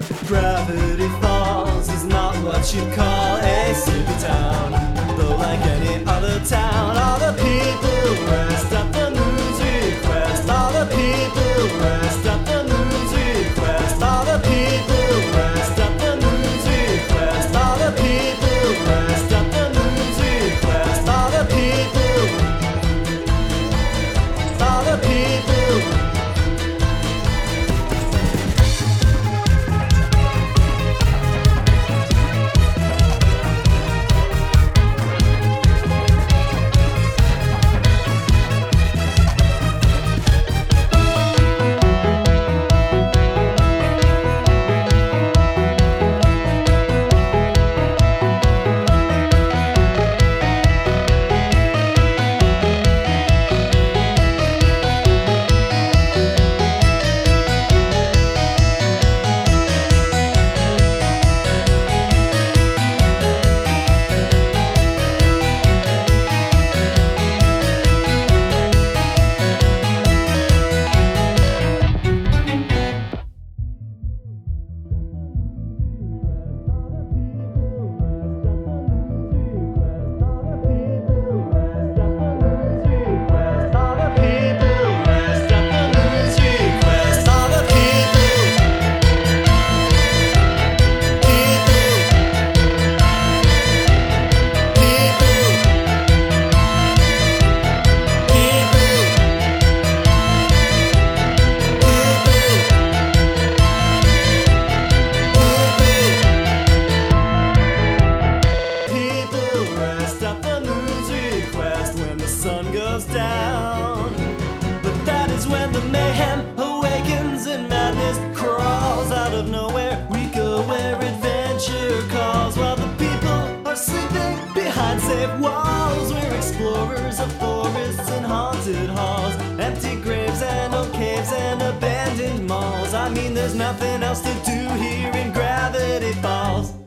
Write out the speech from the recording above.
Gravity Falls is not what you'd call a sleepy town, though like any other town, all the people rest at the moon's request. All the people rest at the moon's request. All the people rest at the moon's request. All the people rest at the moon's request. All the people, all the people. Down. But that is when the mayhem awakens and madness crawls out of nowhere. We go where adventure calls, while the people are sleeping behind safe walls. We're explorers of forests and haunted halls, empty graves and old caves and abandoned malls. I mean, there's nothing else to do here in Gravity Falls.